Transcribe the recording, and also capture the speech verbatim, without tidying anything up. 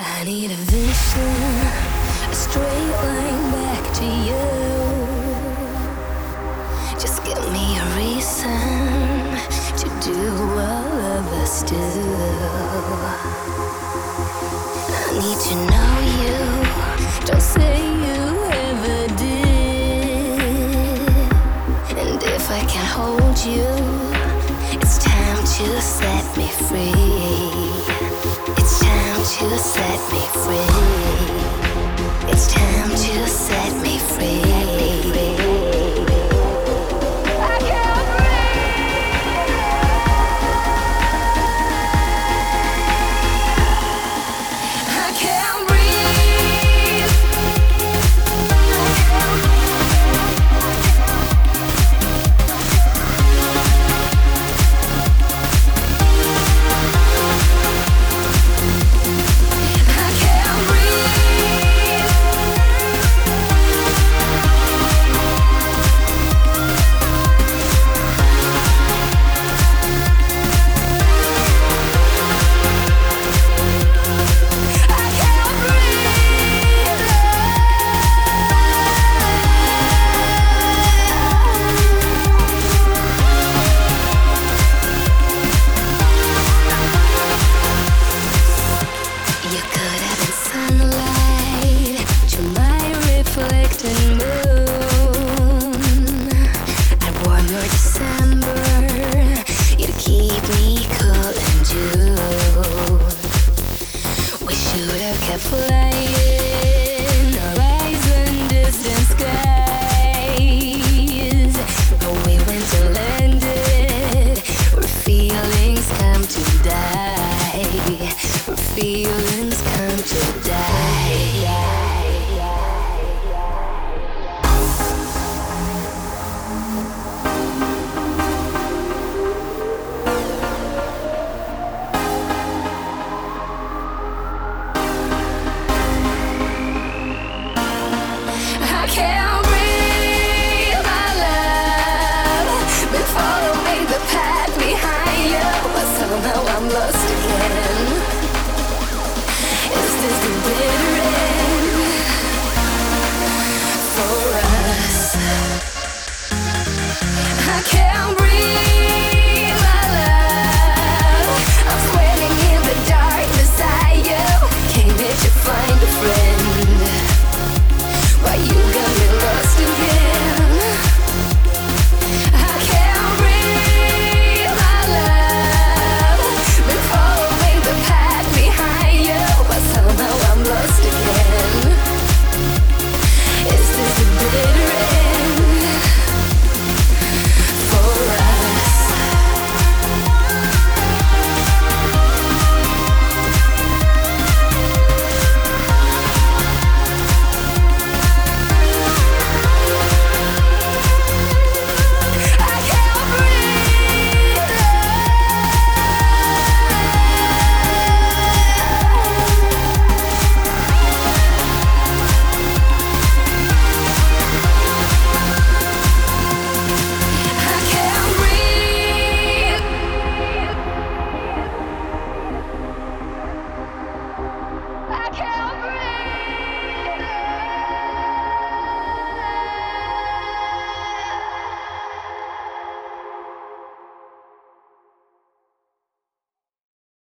I need a vision, a straight line back to you. Just give me a reason to do what lovers do. I need to know you, don't say you ever did. And if I can hold you, it's time to set me free. It's time to set me free. It's time to set me free. I can't breathe. I can't breathe. I can't breathe. I can't breathe. You could have been sunlight to my reflected moon. I'd warm your December, you'd keep me cool in June. We should have kept flying, horizon distant skies. But we went and landed where feelings come to die. Where feelings come to die.